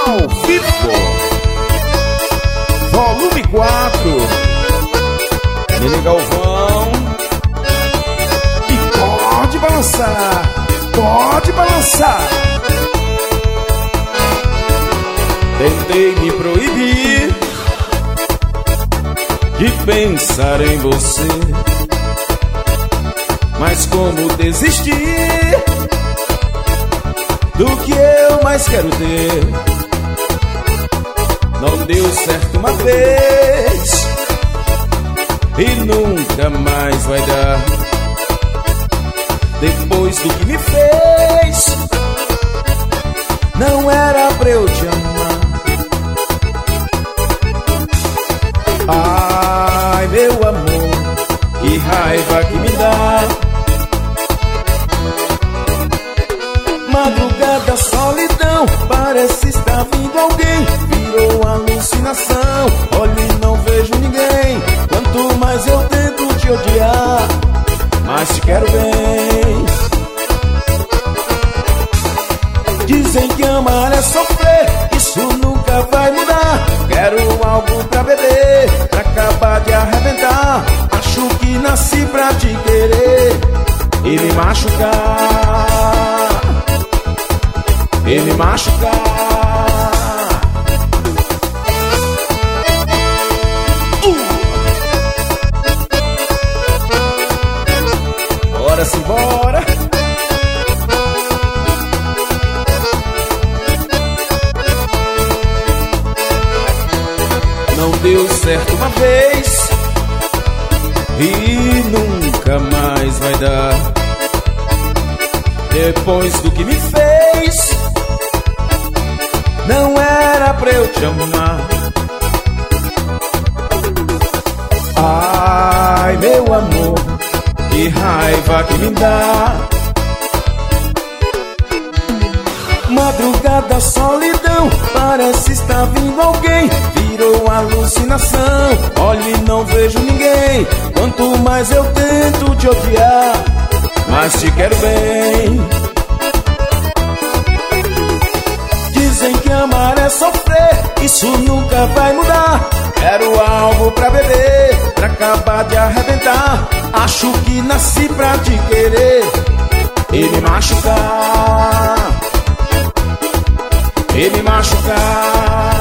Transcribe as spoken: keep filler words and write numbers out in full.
ao vivo, volume quatro, Nene Galvão. E pode balançar, pode balançar. Tentei me proibir de pensar em você, mas como desistir do que eu mais quero ter? Não deu certo uma vez e nunca mais vai dar. Depois do que me fez, não era pra eu te amar. Ai, meu amor, que raiva que me dá. Madrugada, solidão, parece estar vindo alguém. Virou alucinação, olho e não vejo ninguém. Quanto mais eu tento te odiar, mais te quero bem. Dizem que amar é sofrer, isso nunca vai mudar. Quero algo pra beber, pra acabar de arrebentar. Acho que nasci pra te querer e me machucar, e me machucar. uh! Bora se bora. Não deu certo uma vez e nunca mais vai dar. Depois do que me fez, não era pra eu te amar. Ai, meu amor, que raiva que me dá. Madrugada, solidão, parece estar vindo alguém. Virou alucinação, olho e não vejo ninguém. Quanto mais eu tento te odiar, mais te quero bem. Dizem que amar é sofrer, isso nunca vai mudar. Quero algo pra beber, pra acabar de arrebentar. Acho que nasci pra te querer e me machucar, e me machucar.